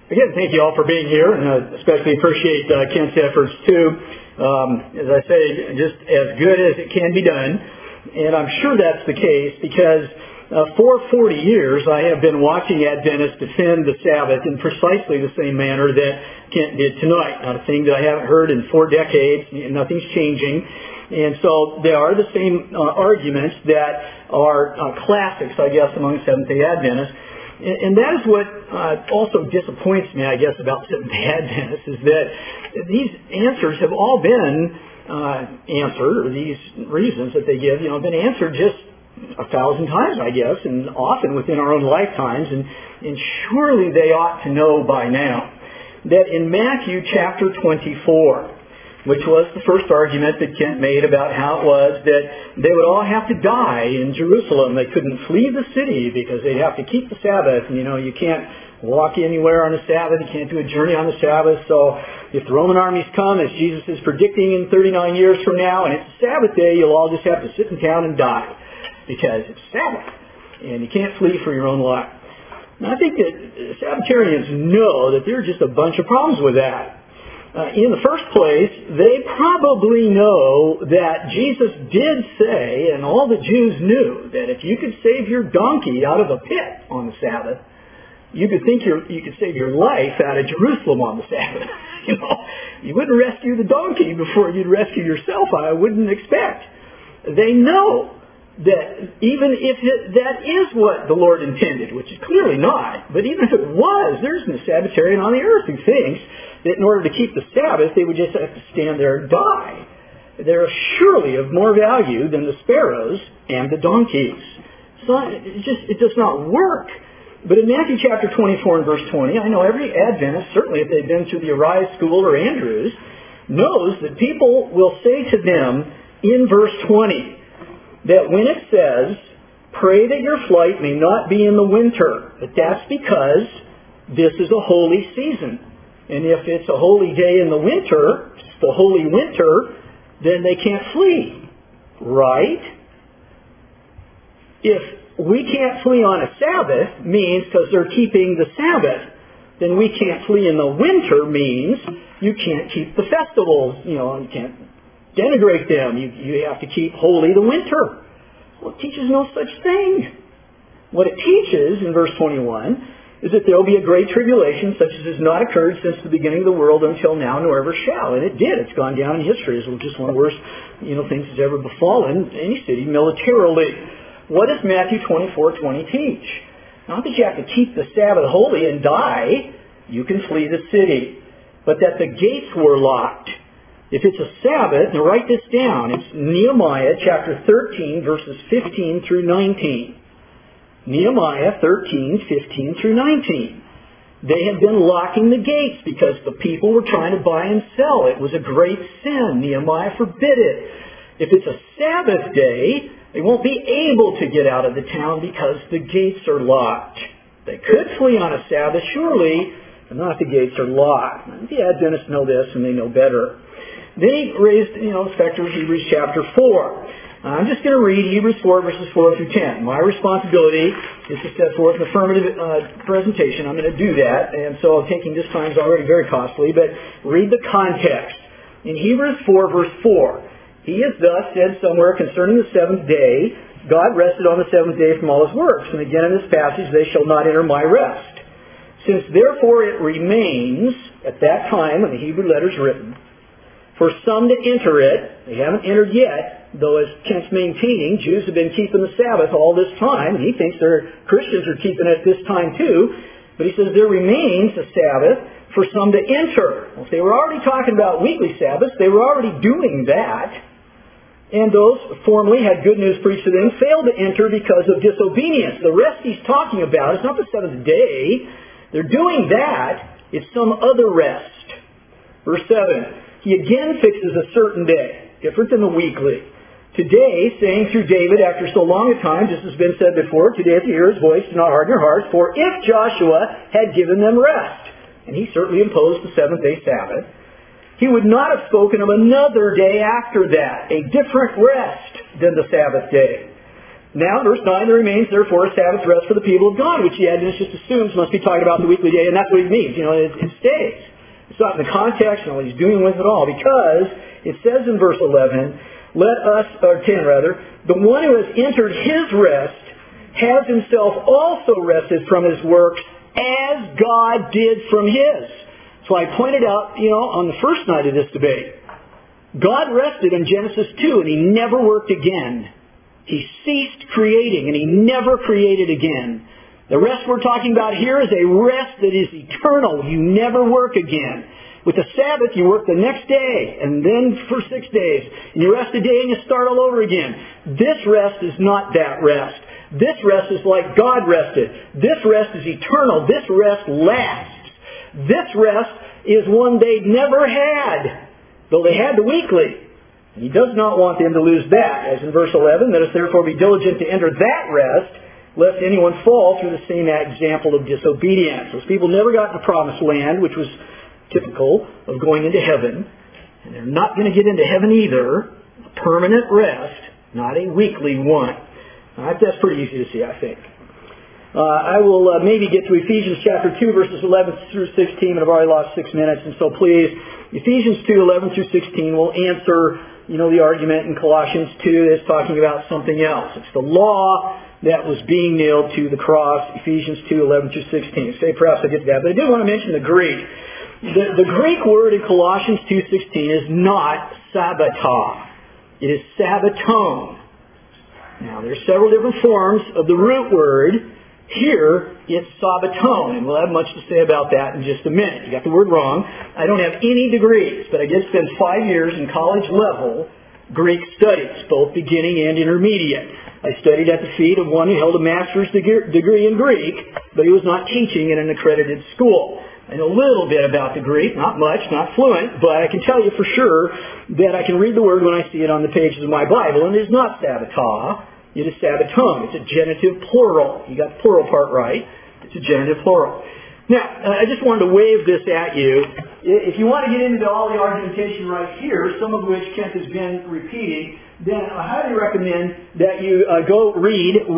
Again, thank you all for being here, and especially appreciate Kent's efforts too. As I say, just as good as it can be done, and I'm sure that's the case because for 40 years I have been watching Adventists defend the Sabbath in precisely the same manner that Kent did tonight. Not a thing that I haven't heard in 4 decades. Nothing's changing. And so they are the same arguments that are classics, I guess, among Seventh-day Adventists. And that is what also disappoints me, I guess, about Seventh-day Adventists, is that these answers have all been answered, or these reasons that they give, have been answered just 1,000 times, I guess, and often within our own lifetimes. And surely they ought to know by now that in Matthew chapter 24, which was the first argument that Kent made about how it was that they would all have to die in Jerusalem. They couldn't flee the city because they'd have to keep the Sabbath. And, you can't walk anywhere on the Sabbath. You can't do a journey on the Sabbath. So if the Roman armies come, as Jesus is predicting in 39 years from now, and it's a Sabbath day, you'll all just have to sit in town and die because it's Sabbath. And you can't flee for your own life. And I think that Sabbatarians know that there are just a bunch of problems with that. In the first place, they probably know that Jesus did say, and all the Jews knew, that if you could save your donkey out of a pit on the Sabbath, you could save your life out of Jerusalem on the Sabbath. You wouldn't rescue the donkey before you'd rescue yourself, I wouldn't expect. They know that even if that is what the Lord intended, which is clearly not, but even if it was, there isn't a Sabbatarian on the earth who thinks that in order to keep the Sabbath, they would just have to stand there and die. They're surely of more value than the sparrows and the donkeys. It does not work. But in Matthew chapter 24 and verse 20, I know every Adventist, certainly if they've been to the Arise School or Andrews, knows that people will say to them in verse 20, that when it says, pray that your flight may not be in the winter, that that's because this is a holy season. And if it's a holy day in the winter, it's the holy winter, then they can't flee. Right? If we can't flee on a Sabbath means because they're keeping the Sabbath, then we can't flee in the winter means you can't keep the festivals, you can't denigrate them. You have to keep holy the winter. Well, it teaches no such thing. What it teaches in verse 21 is that there will be a great tribulation such as has not occurred since the beginning of the world until now, nor ever shall. And it did. It's gone down in history as just one of the worst things that's ever befallen any city militarily. What does Matthew 24:20 teach? Not that you have to keep the Sabbath holy and die. You can flee the city. But that the gates were locked. If it's a Sabbath, now write this down. It's Nehemiah chapter 13, verses 15 through 19. Nehemiah 13, 15 through 19. They had been locking the gates because the people were trying to buy and sell. It was a great sin. Nehemiah forbid it. If it's a Sabbath day, they won't be able to get out of the town because the gates are locked. They could flee on a Sabbath, surely, but not if the gates are locked. The Adventists know this and they know better. Then he raised, the specter of Hebrews chapter 4. I'm just going to read Hebrews 4, verses 4 through 10. My responsibility is to set forth an affirmative presentation. I'm going to do that. And so taking this time is already very costly. But read the context. In Hebrews 4, verse 4, he has thus said somewhere concerning the seventh day, God rested on the seventh day from all his works. And again in this passage, they shall not enter my rest. Since therefore it remains, at that time when the Hebrew letter is written, for some to enter it, they haven't entered yet, though as Kent's maintaining, Jews have been keeping the Sabbath all this time, and he thinks Christians are keeping it this time too, but he says there remains a Sabbath for some to enter. Well, if they were already talking about weekly Sabbaths, they were already doing that, and those formerly had good news preached to them failed to enter because of disobedience. The rest he's talking about is not the seventh day. They're doing that. It's some other rest. Verse 7. He again fixes a certain day, different than the weekly. Today, saying through David after so long a time, just as has been said before, today if you hear his voice, do not harden your hearts, for if Joshua had given them rest, and he certainly imposed the seventh-day Sabbath, he would not have spoken of another day after that, a different rest than the Sabbath day. Now, verse 9, there remains therefore a Sabbath rest for the people of God, which the Adventist just assumes must be talking about the weekly day, and that's what he means. It stays. It's not in the context and what he's doing with it all, because it says in verse 11, or 10 rather, the one who has entered his rest has himself also rested from his works as God did from his. So I pointed out, on the first night of this debate, God rested in Genesis 2 and he never worked again. He ceased creating and he never created again. The rest we're talking about here is a rest that is eternal. You never work again. With the Sabbath, you work the next day, and then for 6 days. And you rest a day and you start all over again. This rest is not that rest. This rest is like God rested. This rest is eternal. This rest lasts. This rest is one they never had, though they had the weekly. And he does not want them to lose that. As in verse 11, let us therefore be diligent to enter that rest, lest anyone fall through the same example of disobedience. Those people never got in the promised land, which was typical of going into heaven. And they're not going to get into heaven either. A permanent rest, not a weekly one. That's pretty easy to see, I think. I will maybe get to Ephesians chapter 2, verses 11 through 16, and I've already lost 6 minutes, and so please, Ephesians 2, 11 through 16 will answer, the argument in Colossians 2 that's talking about something else. It's the law that was being nailed to the cross, Ephesians 2, 11 through 16. Say perhaps I get to that, but I did want to mention the Greek. The Greek word in Colossians 2:16 is not sabbata. It is sabbaton. Now, there's several different forms of the root word. Here, it's sabbaton, and we'll have much to say about that in just a minute. You got the word wrong. I don't have any degrees, but I did spend 5 years in college level Greek studies, both beginning and intermediate. I studied at the feet of one who held a master's degree in Greek, but he was not teaching in an accredited school. I know a little bit about the Greek, not much, not fluent, but I can tell you for sure that I can read the word when I see it on the pages of my Bible, and it is not sabbata, it is sabbaton. It's a genitive plural. You got the plural part right. It's a genitive plural. Now, I just wanted to wave this at you. If you want to get into all the argumentation right here, some of which Kent has been repeating, then I highly recommend that you go read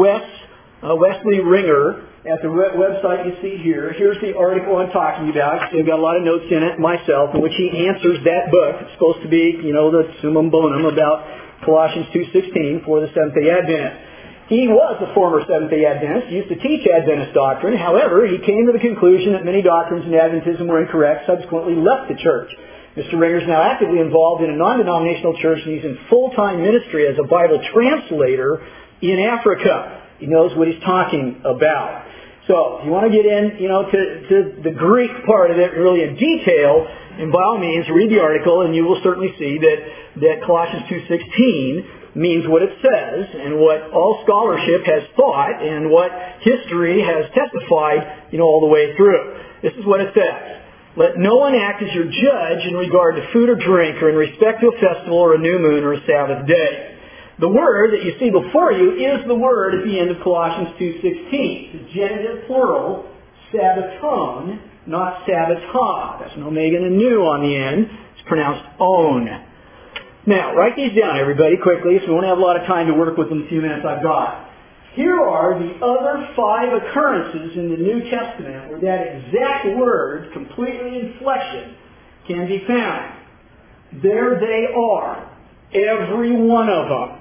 Wesley Ringer at the website you see here. Here's the article I'm talking about. I've got a lot of notes in it myself in which he answers that book. It's supposed to be, the summum bonum about Colossians 2:16 for the Seventh-day Adventist. He was a former Seventh-day Adventist. He used to teach Adventist doctrine. However, he came to the conclusion that many doctrines in Adventism were incorrect, subsequently left the church. Mr. Ringer is now actively involved in a non-denominational church, and he's in full-time ministry as a Bible translator in Africa. He knows what he's talking about. So, if you want to get in, to the Greek part of it really in detail, and by all means, read the article, and you will certainly see that Colossians 2:16 means what it says, and what all scholarship has thought, and what history has testified, all the way through. This is what it says. Let no one act as your judge in regard to food or drink, or in respect to a festival, or a new moon, or a Sabbath day. The word that you see before you is the word at the end of Colossians 2:16. The genitive plural, sabbaton, not sabbatah. That's an omega and a nu on the end. It's pronounced own. Now, write these down, everybody, quickly, so we won't have a lot of time to work with in the few minutes I've got. Here are the other 5 occurrences in the New Testament where that exact word, completely in flexion, can be found. There they are. Every one of them.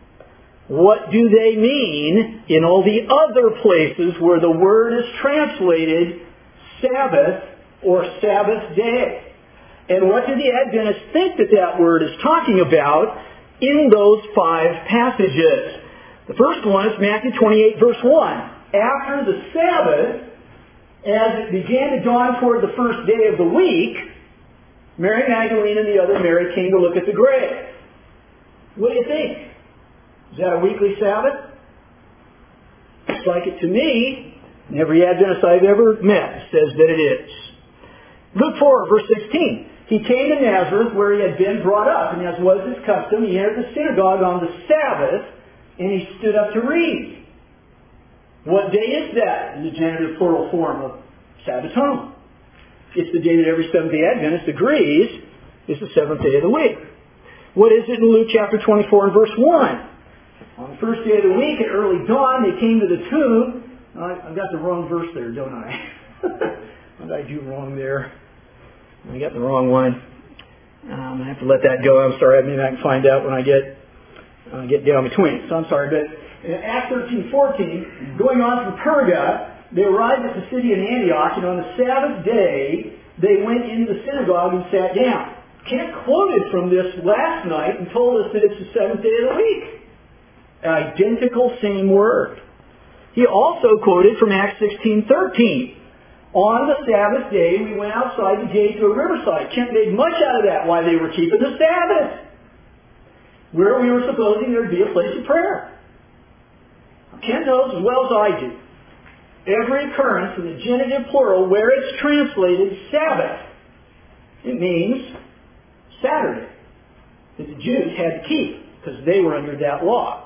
What do they mean in all the other places where the word is translated Sabbath or Sabbath day? And what do the Adventists think that word is talking about in those 5 passages? The first one is Matthew 28, verse 1. After the Sabbath, as it began to dawn toward the first day of the week, Mary Magdalene and the other Mary came to look at the grave. What do you think? Is that a weekly Sabbath? Looks like it to me. And every Adventist I've ever met says that it is. Luke 4, verse 16. He came to Nazareth where he had been brought up, and as was his custom, he entered the synagogue on the Sabbath, and he stood up to read. What day is that in the genitive plural form of Sabbaton? It's the day that every Seventh-day Adventist agrees is the 7th day of the week. What is it in Luke chapter 24 and verse 1? On the first day of the week, at early dawn, they came to the tomb. I've got the wrong verse there, don't I? What did I do wrong there? I got the wrong one. I have to let that go. I'm sorry. Maybe I can find out when I get down between. So I'm sorry. But in Acts 13:14, going on from Perga, they arrived at the city of Antioch, and on the Sabbath day, they went into the synagogue and sat down. Kent quoted from this last night and told us that it's the seventh day of the week. Identical same word. He also quoted from Acts 16:13. On the Sabbath day, we went outside the gate to a riverside. Kent made much out of that, why they were keeping the Sabbath, where we were supposing there would be a place of prayer. Kent knows as well as I do, every occurrence in the genitive plural where it's translated Sabbath, it means Saturday, that the Jews had to keep, because they were under that law.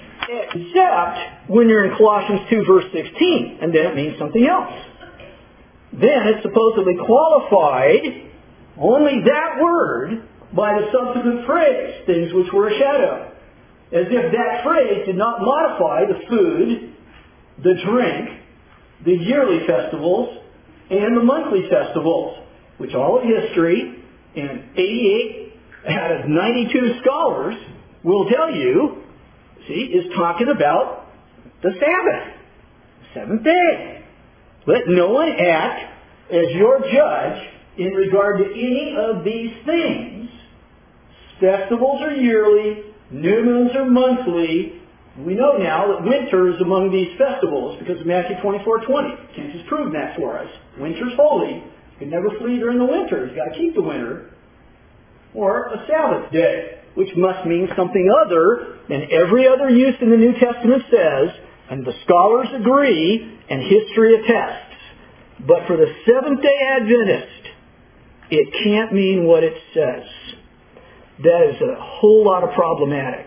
Except when you're in Colossians 2 verse 16, and then it means something else. Then it's supposedly qualified, only that word, by the subsequent phrase, things which were a shadow. As if that phrase did not modify the food, the drink, the yearly festivals, and the monthly festivals, which all of history, and 88 out of 92 scholars will tell you, is talking about the Sabbath, the seventh day. Let no one act as your judge in regard to any of these things. Festivals are yearly, new moons are monthly. We know now that winter is among these festivals because of Matthew 24:20. Kent has proven that for us. Winter's holy. You can never flee during the winter. You've got to keep the winter. Or a Sabbath day, which must mean something other than every other use in the New Testament says, and the scholars agree, and history attests. But for the Seventh-day Adventist, it can't mean what it says. That is a whole lot of problematic.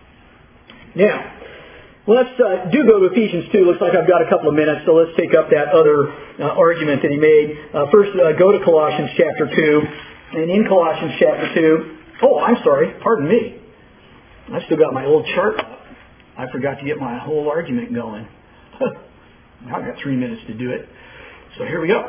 Now, let's do go to Ephesians 2. Looks like I've got a couple of minutes, so let's take up that other argument that he made. First, go to Colossians chapter 2. And in Colossians chapter 2, I'm sorry, pardon me. I've still got my old chart up. I forgot to get my whole argument going. I've got 3 minutes to do it. So here we go.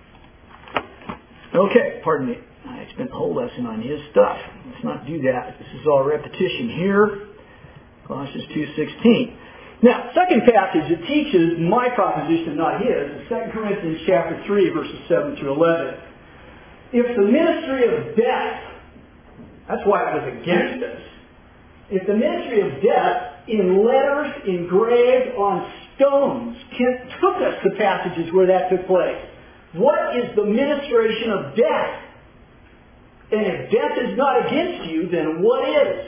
Okay, pardon me. I spent the whole lesson on his stuff. Let's not do that. This is all repetition here. Colossians 2:16. Now, second passage that teaches my proposition, not his, is 2 Corinthians chapter 3, verses 7 through 11. If the ministry of death, that's why I was against this. If the ministry of death in letters engraved on stones, Kent took us to passages where that took place. What is the ministration of death? And if death is not against you, then what is?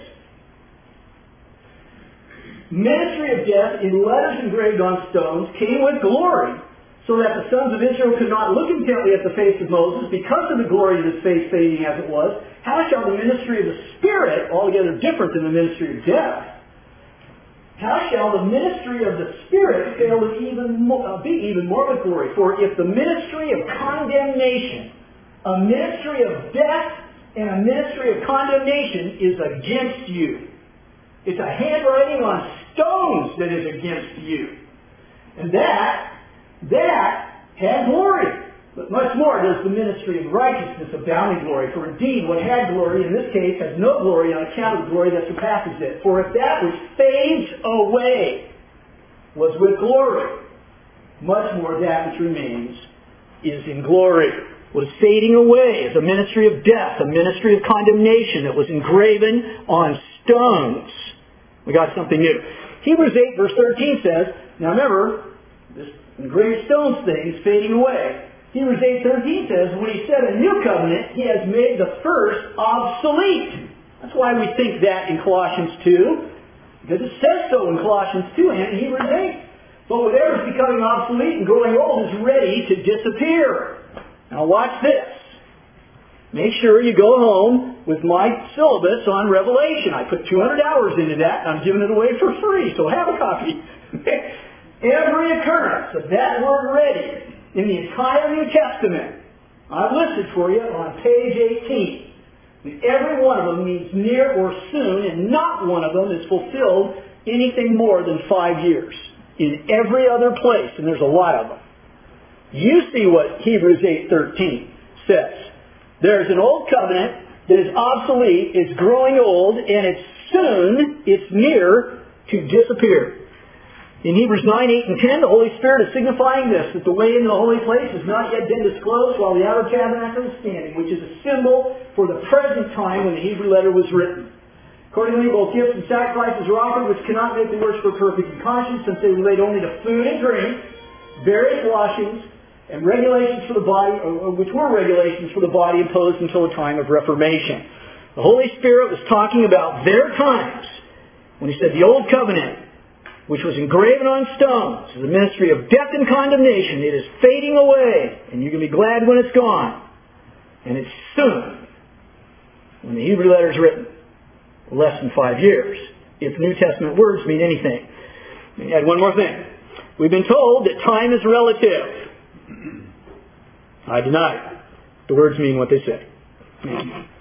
Ministry of death in letters engraved on stones came with glory, so that the sons of Israel could not look intently at the face of Moses because of the glory of his face fading as it was. How shall the ministry of the Spirit, altogether different than the ministry of death, how shall the ministry of the Spirit fail to be even more with glory? For if the ministry of condemnation, a ministry of death, and a ministry of condemnation is against you, it's a handwriting on stones that is against you. And that had glory. But much more does the ministry of righteousness abound in glory. For indeed, what had glory in this case has no glory on account of the glory that surpasses it. For if that which fades away was with glory, much more that which remains is in glory. What is fading away is a ministry of death, a ministry of condemnation that was engraven on stones. We got something new. Hebrews 8 verse 13 says, now remember, this engraved stones thing is fading away. Hebrews 8:13 says, when he said a new covenant, he has made the first obsolete. That's why we think that in Colossians 2, because it says so in Colossians 2 and in Hebrews 8. But whatever is becoming obsolete and growing old is ready to disappear. Now watch this. Make sure you go home with my syllabus on Revelation. I put 200 hours into that, and I'm giving it away for free, so have a copy. Every occurrence of that word ready in the entire New Testament, I've listed for you on page 18. And every one of them means near or soon, and not one of them is fulfilled anything more than 5 years in every other place, and there's a lot of them. You see what Hebrews 8:13 says. There's an old covenant that is obsolete, it's growing old, and it's near to disappear. In Hebrews 9:8 and 10, the Holy Spirit is signifying this, that the way into the holy place has not yet been disclosed while the outer tabernacle is standing, which is a symbol for the present time when the Hebrew letter was written. Accordingly, both gifts and sacrifices are offered, which cannot make the worshiper perfect in conscience, since they relate only to food and drink, various washings, and regulations for the body, which were regulations for the body imposed until the time of Reformation. The Holy Spirit was talking about their times when He said the Old Covenant, which was engraven on stones, is a ministry of death and condemnation. It is fading away, and you can be glad when it's gone. And it's soon, when the Hebrew letter is written, less than 5 years, if New Testament words mean anything. Let me add one more thing. We've been told that time is relative. I deny it. The words mean what they say.